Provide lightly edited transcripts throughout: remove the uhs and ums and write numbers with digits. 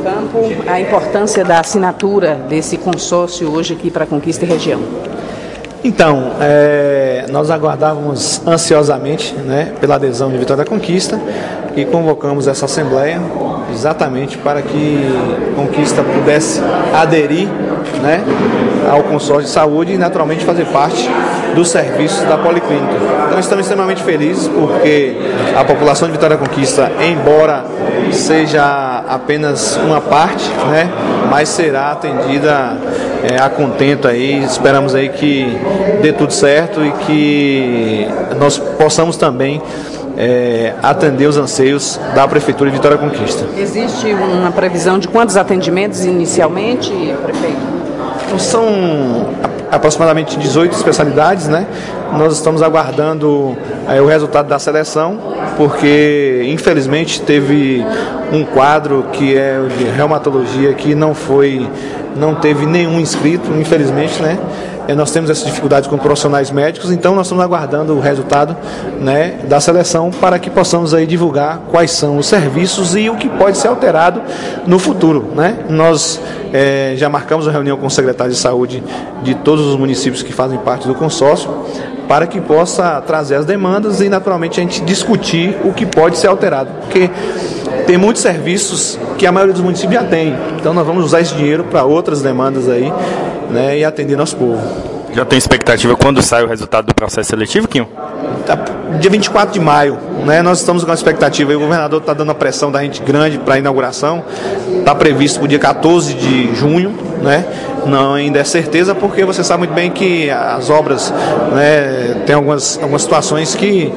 Campo, a importância da assinatura desse consórcio hoje aqui para a Conquista e Região. Então, nós aguardávamos ansiosamente, né, pela adesão de Vitória da Conquista e convocamos essa Assembleia exatamente para que Conquista pudesse aderir, né, ao consórcio de saúde e naturalmente fazer parte dos serviços da Policlínica. Então estamos extremamente felizes porque a população de Vitória da Conquista, embora seja apenas uma parte, né, mas será atendida a contento aí. Esperamos aí que dê tudo certo e que nós possamos também atender os anseios da Prefeitura de Vitória da Conquista. Existe uma previsão de quantos atendimentos inicialmente, prefeito? Então, são aproximadamente 18 especialidades, né? Nós estamos aguardando o resultado da seleção, porque infelizmente teve um quadro que é de reumatologia que não teve nenhum inscrito, infelizmente, né? Nós temos essa dificuldade com profissionais médicos, então nós estamos aguardando o resultado, né, da seleção para que possamos aí divulgar quais são os serviços e o que pode ser alterado no futuro, né? Nós já marcamos uma reunião com o secretário de saúde de todos os municípios que fazem parte do consórcio para que possa trazer as demandas e naturalmente a gente discutir o que pode ser alterado, porque tem muitos serviços que a maioria dos municípios já tem, então nós vamos usar esse dinheiro para outras demandas aí, né, e atender nosso povo. Já tem expectativa quando sai o resultado do processo seletivo, Quinho? Dia 24 de maio, né, nós estamos com a expectativa, e o governador está dando a pressão da gente grande para a inauguração, está previsto para o dia 14 de junho, né, não ainda é certeza, porque você sabe muito bem que as obras, né, tem algumas situações que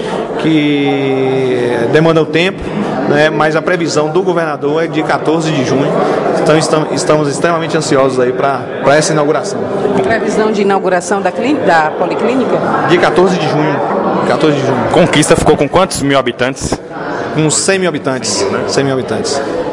demandam tempo, né, mas a previsão do governador é dia 14 de junho, então estamos extremamente ansiosos aí para essa inauguração. Previsão de inauguração da Policlínica? Dia 14 de junho. 14 de junho. Conquista ficou com quantos mil habitantes? Com 100 mil habitantes. 100 mil habitantes.